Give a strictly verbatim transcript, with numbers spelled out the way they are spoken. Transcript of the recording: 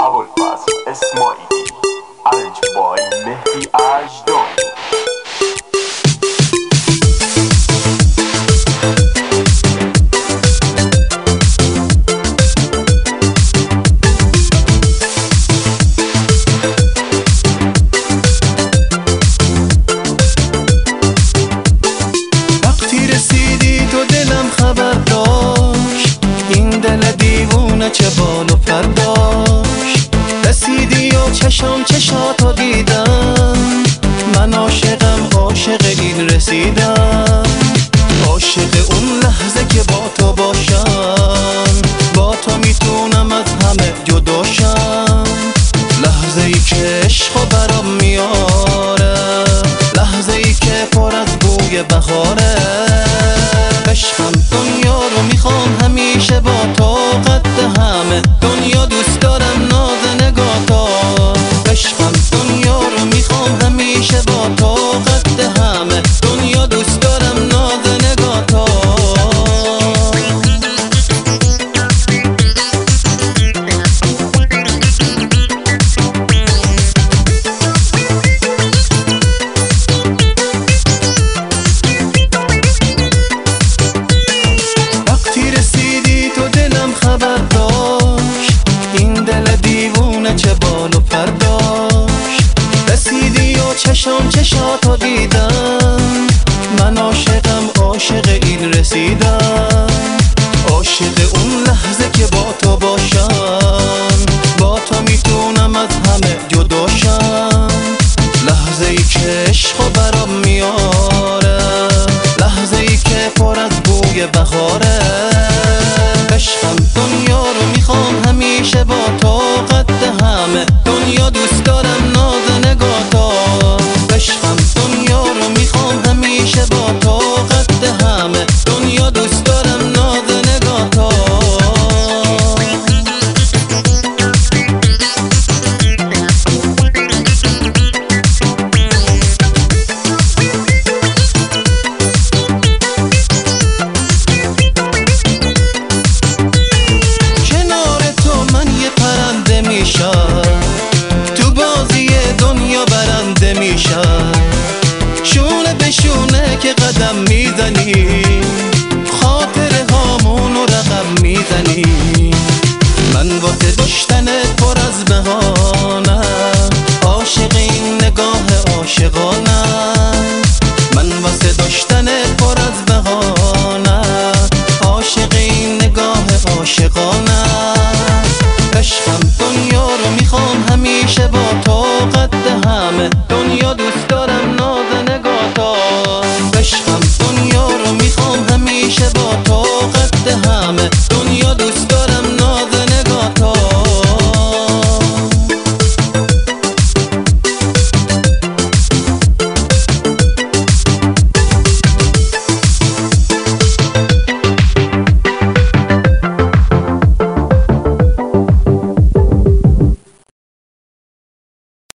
ابوالفضل اسماعیلی، ارج بای مهدی اجدانی. وقتی رسیدی تو دلم خبر داشت، این دل دیوونه چه بال و پر داشت. رسیدی و چشم چشاتو دیدم، من عاشقم عاشق این رسیدم. عاشق اون لحظه که با تو باشم، با تو میتونم از همه جداشم. لحظه ای که عشق برام میاره، لحظه ای که پر از بوی بهاره. عشقم دنیا رو میخوام همیشه با تو، قد همه دنیا دوست دارم ناز نگاه‌تا. عشقم دنیا رو میخوام همیشه با تو، قد همه دنیا دوست دارم ناز نگاه‌تا. وقتی رسیدی تو دلم خبر داشت، این دل دیوونه چه بال و پر داشت. رسیدی و چشم چشاتو دیدم، من عاشقم عاشق این رسیدم. عاشق اون لحظه که با تو باشم، با تو میتونم از همه جداشم. لحظه ای که عشق برام میاره، لحظه ای که پر از بوی بهاره. عشقم دنیا رو میخوام همیشه با تو، قد همه دنیا دوست دارم ناز نگاه‌تا. عشقم دنیا رو میخوام همیشه با تو، قد همه دنیا دوست دارم ناز نگاه‌تا. کنار تو من یه پرنده میشم، تو بازی دنیا برنده میشم. شونه به شونه که قدم میزنی، خاطره هامون رو رقم میزنی. من واسه داشتنت پر از بهانه، عاشق این نگاه عاشقانه. من واسه داشتنت پر از بهانه، عاشق این نگاه عاشقانه. عشقم